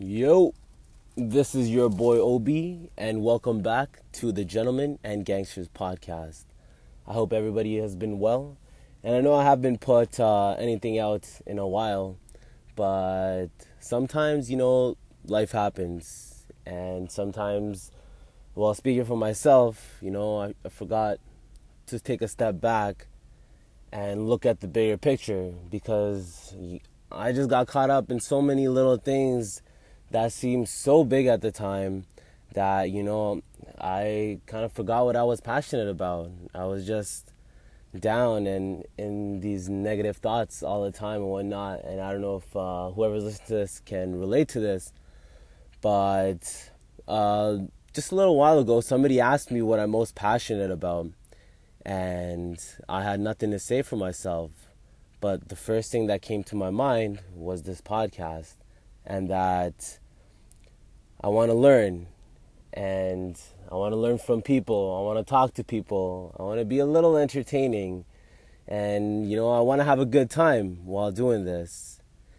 Yo, this is your boy Obi, and welcome back to the Gentlemen and Gangsters podcast. I hope everybody has been well, and I know I haven't put anything out in a while, but sometimes, life happens, and sometimes, well, speaking for myself, I forgot to take a step back and look at the bigger picture because I just got caught up in so many little things that seemed so big at the time that, I kind of forgot what I was passionate about. I was just down and in these negative thoughts all the time and whatnot. And I don't know if whoever's listening to this can relate to this, but just a little while ago, somebody asked me what I'm most passionate about. And I had nothing to say for myself. But the first thing that came to my mind was this podcast, and that I want to learn, and I want to learn from people. I want to talk to people. I want to be a little entertaining, and I want to have a good time while doing this.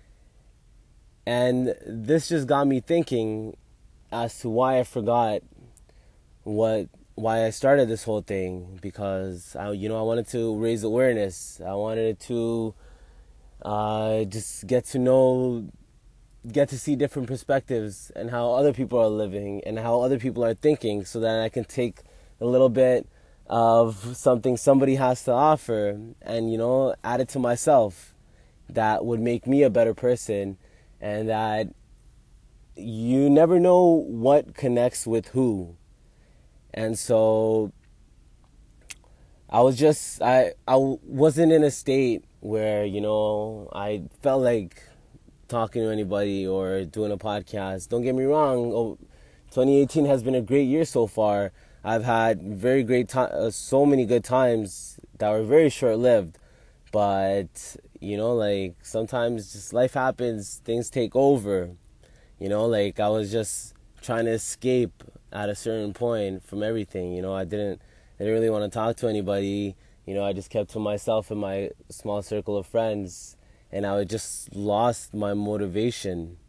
And this just got me thinking as to why I forgot why I started this whole thing, because I wanted to raise awareness. I wanted to just get to see different perspectives and how other people are living and how other people are thinking, so that I can take a little bit of something somebody has to offer and add it to myself that would make me a better person. And that you never know what connects with who. And so I wasn't in a state where, I felt like talking to anybody or doing a podcast. Don't get me wrong, 2018 has been a great year so far. I've had very great time, so many good times that were very short-lived. But, sometimes just life happens, things take over. I was just trying to escape at a certain point from everything. I didn't really want to talk to anybody. I just kept to myself and my small circle of friends, and I just lost my motivation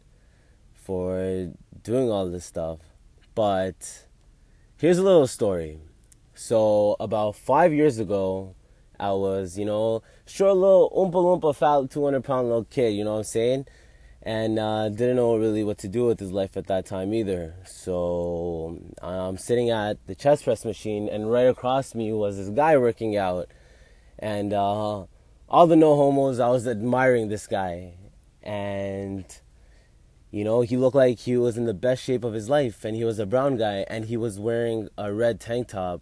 for doing all this stuff. But here's a little story. So about 5 years ago, I was, short little oompa loompa fat 200-pound little kid, you know what I'm saying? And didn't know really what to do with his life at that time either. So I'm sitting at the chest press machine, and right across me was this guy working out. And all the no homos, I was admiring this guy. And, he looked like he was in the best shape of his life. And he was a brown guy, and he was wearing a red tank top.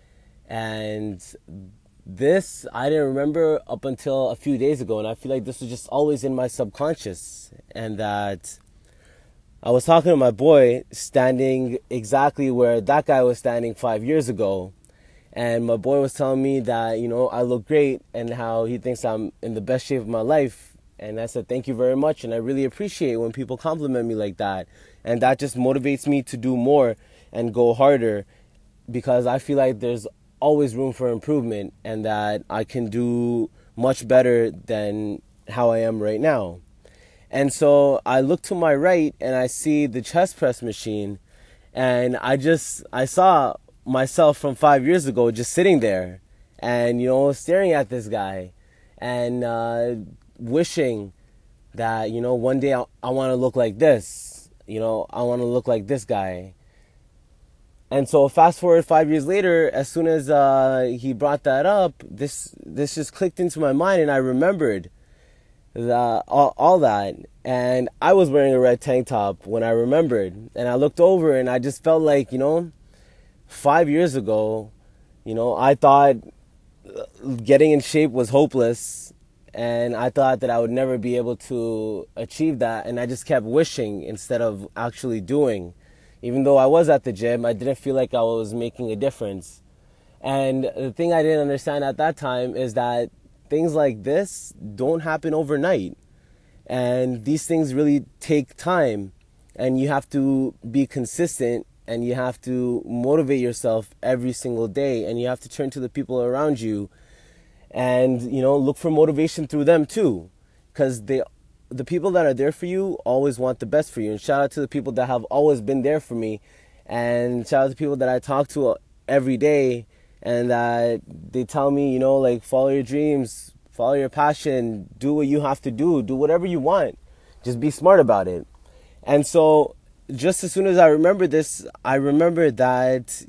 And this I didn't remember up until a few days ago, and I feel like this was just always in my subconscious. And that I was talking to my boy standing exactly where that guy was standing 5 years ago, and my boy was telling me that I look great and how he thinks I'm in the best shape of my life. And I said, thank you very much, and I really appreciate when people compliment me like that. And that just motivates me to do more and go harder, because I feel like there's always room for improvement, and that I can do much better than how I am right now. And so I look to my right and I see the chest press machine, and I saw myself from 5 years ago just sitting there and staring at this guy, and wishing that one day I want to look like this. I want to look like this guy. And so fast forward 5 years later, as soon as he brought that up, this just clicked into my mind, and I remembered all that. And I was wearing a red tank top when I remembered. And I looked over, and I just felt like, 5 years ago, I thought getting in shape was hopeless. And I thought that I would never be able to achieve that. And I just kept wishing instead of actually doing. Even though I was at the gym, I didn't feel like I was making a difference. And the thing I didn't understand at that time is that things like this don't happen overnight. And these things really take time. And you have to be consistent, and you have to motivate yourself every single day. And you have to turn to the people around you and, look for motivation through them too. Because the people that are there for you always want the best for you. And shout out to the people that have always been there for me. And shout out to people that I talk to every day, and that they tell me, like, follow your dreams, follow your passion, do what you have to do whatever you want. Just be smart about it. And so just as soon as I remember this, I remember that,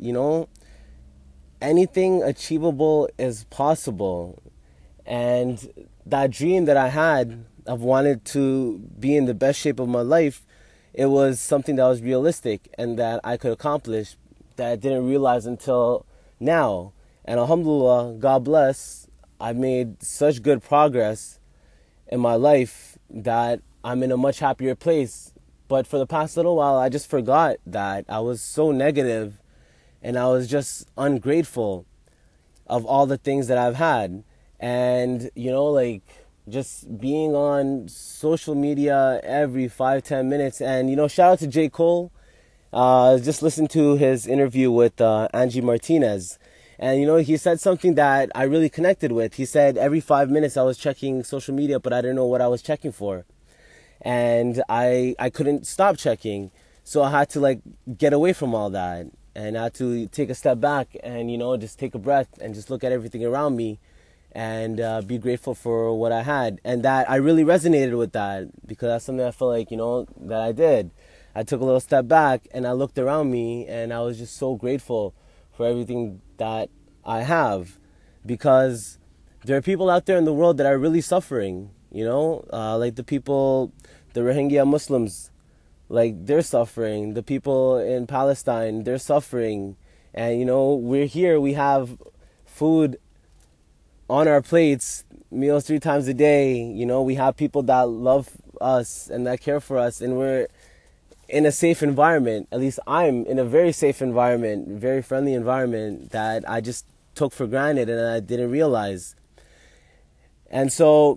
anything achievable is possible. And that dream that I had of wanted to be in the best shape of my life, it was something that was realistic and that I could accomplish, that I didn't realize until now. And alhamdulillah, God bless, I've made such good progress in my life that I'm in a much happier place. But for the past little while, I just forgot that. I was so negative and I was just ungrateful of all the things that I've had. And, like, just being on social media every 5-10 minutes. And, shout out to J. Cole. Just listened to his interview with Angie Martinez. And, he said something that I really connected with. He said every 5 minutes I was checking social media, but I didn't know what I was checking for. And I couldn't stop checking. So I had to, like, get away from all that. And I had to take a step back and, just take a breath and just look at everything around me and be grateful for what I had. And that I really resonated with that, because that's something I feel like, that I did. I took a little step back and I looked around me and I was just so grateful for everything that I have, because there are people out there in the world that are really suffering, like the people, the Rohingya Muslims, like, they're suffering. The people in Palestine, they're suffering. And, we're here, we have food on our plates, meals 3 times a day. We have people that love us and that care for us, and we're in a safe environment. At least I'm in a very safe environment, very friendly environment that I just took for granted and I didn't realize. And so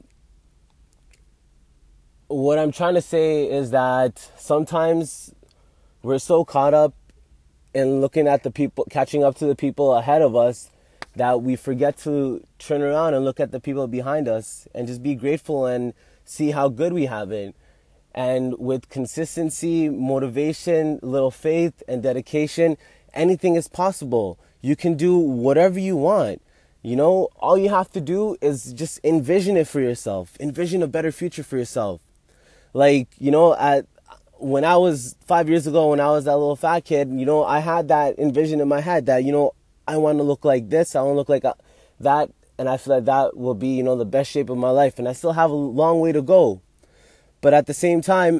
what I'm trying to say is that sometimes we're so caught up in looking at the people, catching up to the people ahead of us, that we forget to turn around and look at the people behind us and just be grateful and see how good we have it. And with consistency, motivation, little faith, and dedication, anything is possible. You can do whatever you want. All you have to do is just envision it for yourself. Envision a better future for yourself. Like, when I was 5 years ago, when I was that little fat kid, I had that envision in my head that, I want to look like this, I want to look like that, and I feel like that will be, the best shape of my life. And I still have a long way to go. But at the same time,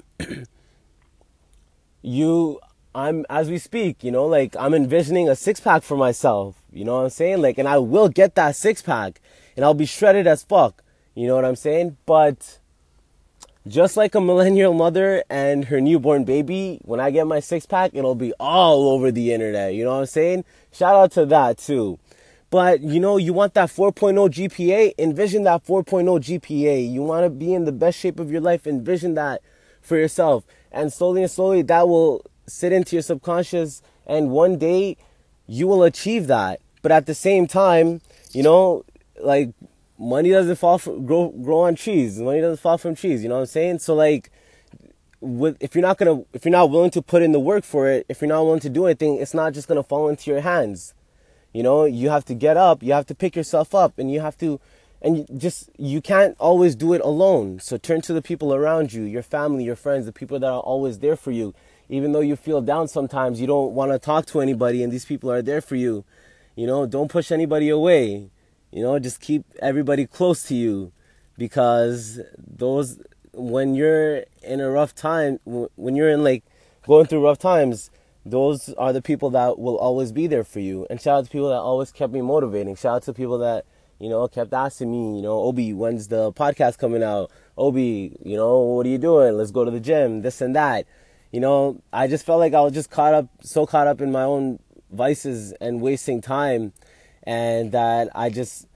I'm, as we speak, like, I'm envisioning a 6-pack for myself, you know what I'm saying? Like, and I will get that 6-pack, and I'll be shredded as fuck, you know what I'm saying? But just like a millennial mother and her newborn baby, when I get my 6-pack, it'll be all over the internet. You know what I'm saying? Shout out to that too. But, you want that 4.0 GPA? Envision that 4.0 GPA. You want to be in the best shape of your life? Envision that for yourself. And slowly, that will sit into your subconscious. And one day, you will achieve that. But at the same time, like, money doesn't grow on trees. Money doesn't fall from trees. You know what I'm saying? So, like, if you're not willing to put in the work for it, if you're not willing to do anything, it's not just gonna fall into your hands. You have to get up. You have to pick yourself up, and you can't always do it alone. So turn to the people around you, your family, your friends, the people that are always there for you. Even though you feel down sometimes, you don't want to talk to anybody, and these people are there for you. Don't push anybody away. Just keep everybody close to you, because when you're in a rough time, when you're in, like, going through rough times, those are the people that will always be there for you. And shout out to people that always kept me motivating. Shout out to people that, kept asking me, Obi, when's the podcast coming out? Obi, what are you doing? Let's go to the gym, this and that. I just felt like I was just so caught up in my own vices and wasting time. And that I just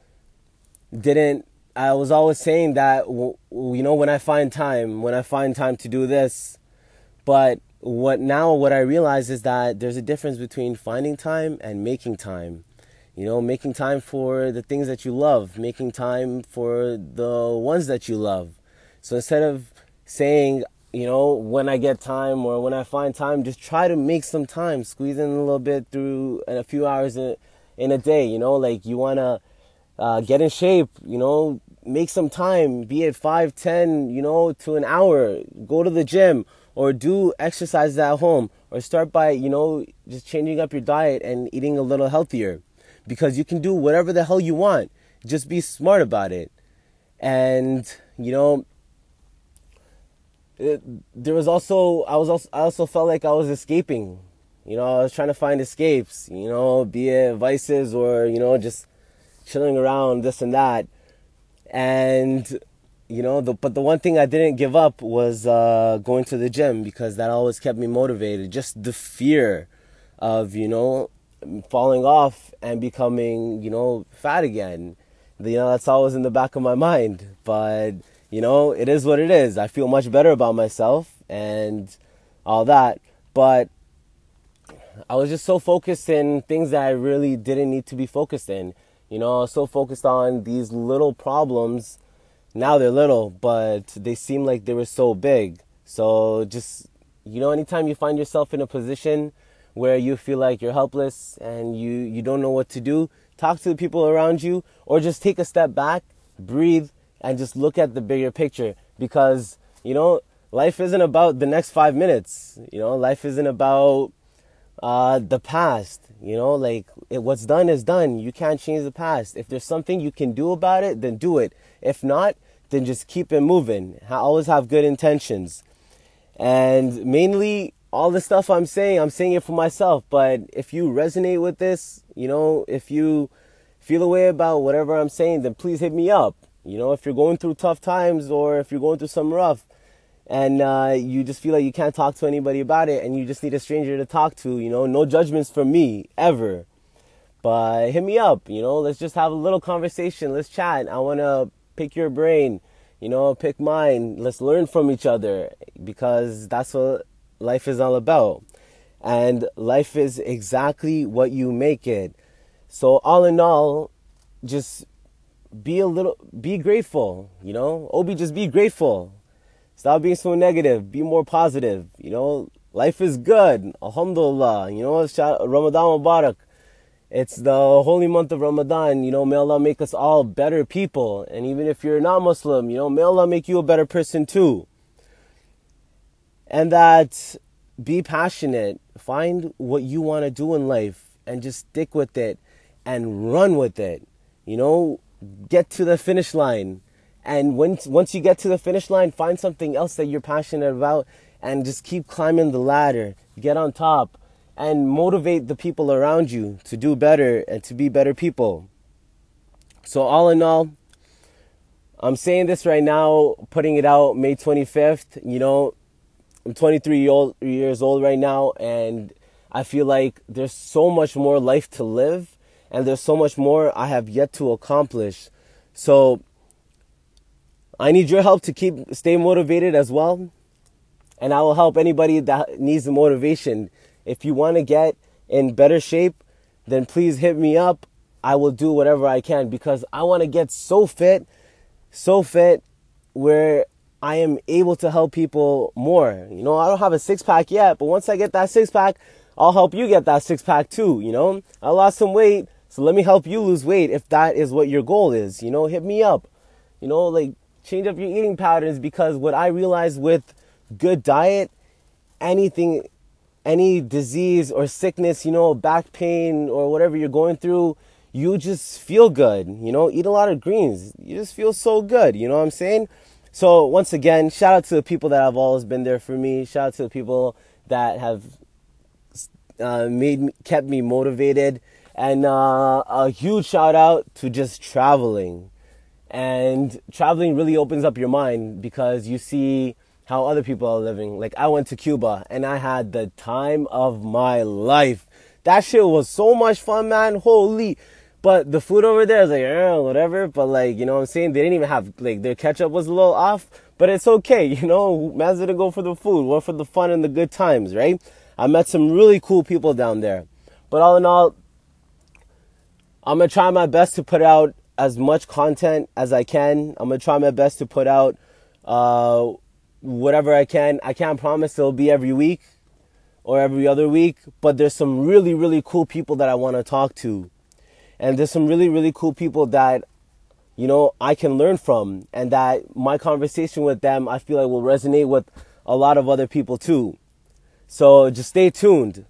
I was always saying that, when I find time to do this. But what I realize is that there's a difference between finding time and making time. Making time for the things that you love, making time for the ones that you love. So instead of saying, when I get time or when I find time, just try to make some time, squeeze in a little bit through and a few hours in a day. Like you want to get in shape, make some time, be it 5, 10, to an hour, go to the gym or do exercises at home or start by, just changing up your diet and eating a little healthier because you can do whatever the hell you want. Just be smart about it. And, there was also, I also felt like I was escaping. I was trying to find escapes, be it vices or, just chilling around this and that. And but the one thing I didn't give up was going to the gym because that always kept me motivated. Just the fear of falling off and becoming fat again. That's always in the back of my mind. But it is what it is. I feel much better about myself and all that. But I was just so focused in things that I really didn't need to be focused in. I was so focused on these little problems. Now they're little, but they seem like they were so big. So just, anytime you find yourself in a position where you feel like you're helpless and you don't know what to do, talk to the people around you or just take a step back, breathe, and just look at the bigger picture. Because, life isn't about the next 5 minutes. Life isn't about the past. What's done is done. You can't change the past. If there's something you can do about it, then do it. If not, then just keep it moving. Always have good intentions. And mainly, all the stuff I'm saying it for myself. But if you resonate with this, if you feel a way about whatever I'm saying, then please hit me up. If you're going through tough times or if you're going through some rough, and you just feel like you can't talk to anybody about it and you just need a stranger to talk to, no judgments from me, ever. But hit me up, let's just have a little conversation. Let's chat. I want to pick your brain, pick mine. Let's learn from each other because that's what life is all about. And life is exactly what you make it. So all in all, just be grateful, Obi, just be grateful. Stop being so negative. Be more positive. Life is good. Alhamdulillah. Ramadan Mubarak. It's the holy month of Ramadan. May Allah make us all better people. And even if you're not Muslim, may Allah make you a better person too. And that be passionate. Find what you want to do in life and just stick with it and run with it. Get to the finish line. And once you get to the finish line, find something else that you're passionate about and just keep climbing the ladder. Get on top and motivate the people around you to do better and to be better people. So all in all, I'm saying this right now, putting it out May 25th. I'm 23 years old right now, and I feel like there's so much more life to live and there's so much more I have yet to accomplish. So I need your help to stay motivated as well. And I will help anybody that needs the motivation. If you want to get in better shape, then please hit me up. I will do whatever I can because I want to get so fit where I am able to help people more. I don't have a 6-pack yet, but once I get that 6-pack, I'll help you get that 6-pack too. I lost some weight, so let me help you lose weight if that is what your goal is. Hit me up. Change up your eating patterns because what I realized with good diet, any disease or sickness, back pain or whatever you're going through, you just feel good. Eat a lot of greens. You just feel so good. You know what I'm saying? So once again, shout out to the people that have always been there for me. Shout out to the people that have kept me motivated. And a huge shout out to just traveling. And traveling really opens up your mind because you see how other people are living. Like I went to Cuba and I had the time of my life. That shit was so much fun, man. Holy. But the food over there is like, whatever. But like, you know what I'm saying? They didn't even have, like, their ketchup was a little off. But it's okay, Man's didn't go for the food. Went for the fun and the good times, right? I met some really cool people down there. But all in all, I'm going to try my best to put out as much content as I can. I'm going to try my best to put out whatever I can. I can't promise it'll be every week or every other week, but there's some really, really cool people that I want to talk to. And there's some really, really cool people that, you know, I can learn from, and that my conversation with them, I feel like will resonate with a lot of other people too. So just stay tuned.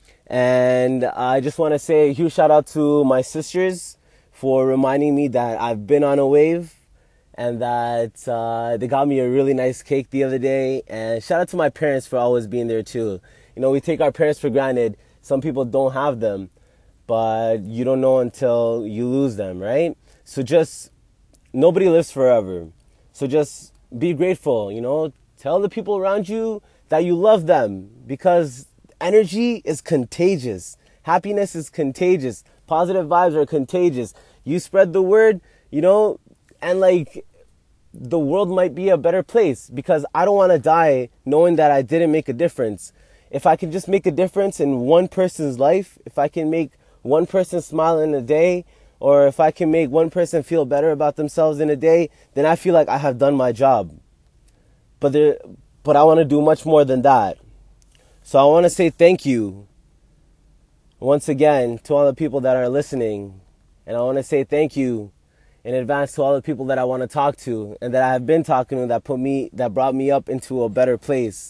And I just want to say a huge shout out to my sisters for reminding me that I've been on a wave, and that they got me a really nice cake the other day. And shout out to my parents for always being there too. You know, we take our parents for granted. Some people don't have them, but you don't know until you lose them, right? So just, nobody lives forever. So just be grateful, you know. Tell the people around you that you love them, because energy is contagious. Happiness is contagious. Positive vibes are contagious. You spread the word, you know, and like, the world might be a better place, because I don't want to die knowing that I didn't make a difference. If I can just make a difference in one person's life, if I can make one person smile in a day, or if I can make one person feel better about themselves in a day, then I feel like I have done my job. But I want to do much more than that. So I want to say thank you once again to all the people that are listening. And I want to say thank you in advance to all the people that I want to talk to and that I have been talking to, that brought me up into a better place.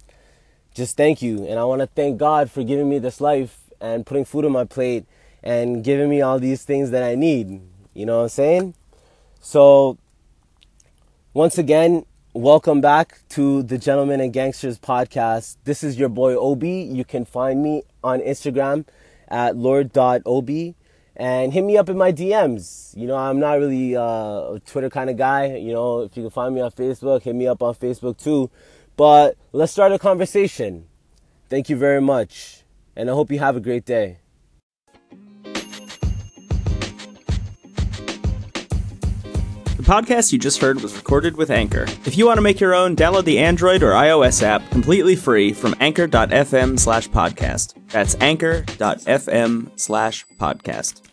Just thank you. And I want to thank God for giving me this life and putting food on my plate and giving me all these things that I need. You know what I'm saying? So once again, welcome back to the Gentlemen and Gangsters podcast. This is your boy Obi. You can find me on Instagram at lord.obi, and hit me up in my DMs. You know, I'm not really a Twitter kind of guy. You know, if you can find me on Facebook, hit me up on Facebook too. But let's start a conversation. Thank you very much, and I hope you have a great day. The podcast you just heard was recorded with Anchor. If you want to make your own, download the Android or iOS app completely free from anchor.fm/podcast. That's anchor.fm/podcast.